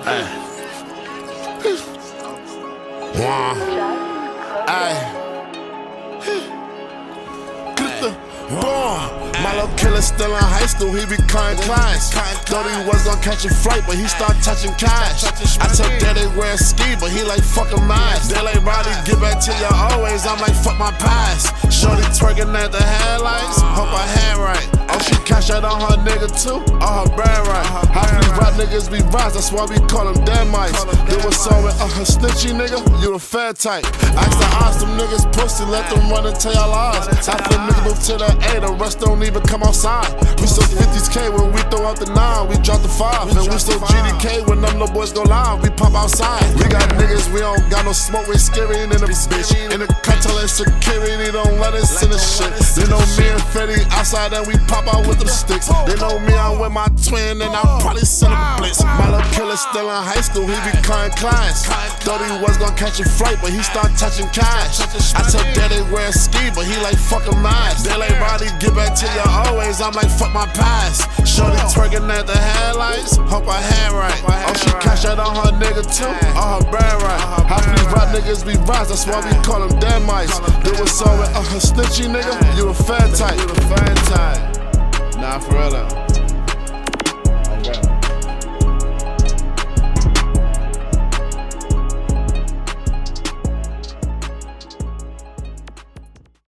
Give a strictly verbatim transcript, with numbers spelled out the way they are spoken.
Ay. One. Ay. Boom. My little killer still in high school, he be cutting clients. Thought he was gonna catch a flight, but he start touching cash. I told daddy wear a ski, but he like fucking mine. They like Roddy, get back to your always. I'm like fuck my past. Shorty twerking at the headlights, hope I had right. Oh, she cash out on her nigga too, on her brand right. How these rap niggas be rats, that's why we call them damn mice. There was some with a uh, snitchy nigga, you the fat type. Ask the odds, them niggas pussy, let them run and tell y'all lies. After niggas move to the A, the rest don't even come outside. We still fifties K when we throw out the nine, we drop the five. And we still G D K when them little boys go live, we pop outside. We got niggas, we don't got no smoke, we scary in the bitch. In the cartel and security, don't let us in the shit. They know me and Fetty outside and we pop out with them sticks. They know me, I'm with my twin and I'll probably send him a blitz. My little killer still in high school, he be cutting clients. Thought he was gonna catch a flight, but he start touching cash. I told daddy wear a ski, but he like fucking mine. They like Roddy, get back to your always. I'm like fuck my past. Shorty twerking at the headlights, hope I had right. Oh, she cash out on her nigga too, on her brand right. How these rap niggas be rats, that's why we call them damn mice. There was some with a uh, snitchy nigga, you a fan type. You the fan type. Nah, for real though.